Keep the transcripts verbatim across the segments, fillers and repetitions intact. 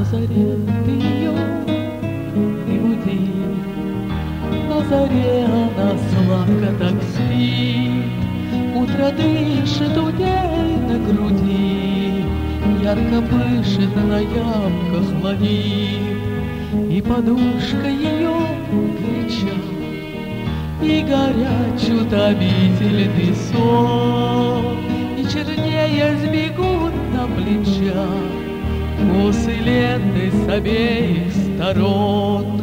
заре ты ее не буди, на заре она сладко так спит, утро дышит у ней на груди, ярко пышет на ямках ланит, и подушка ее горяча, и горяч утомительный сон, и чернее сбегут на плечах косы ленты с обеих сторон.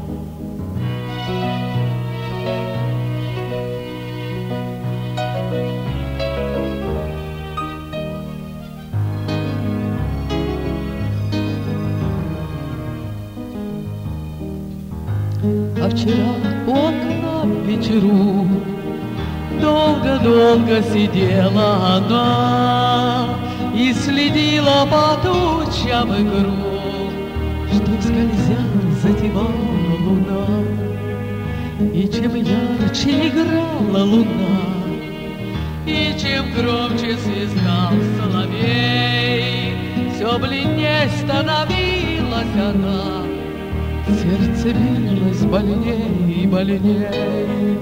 А вчера у окна в вечеру долго-долго сидела она и следила по тучам игру, что скользя затевала луна. И чем ярче играла луна, и чем громче свистал соловей, все бледней становилась она, сердце билось больней и больней.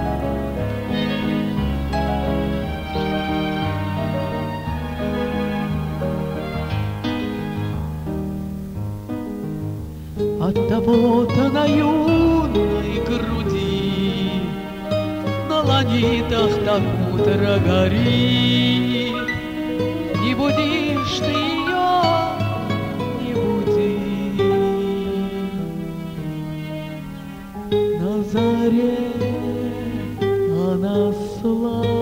Оттого-то на юной груди на ланитах так утро горит. Не будишь ты ее, не буди, на заре она сладко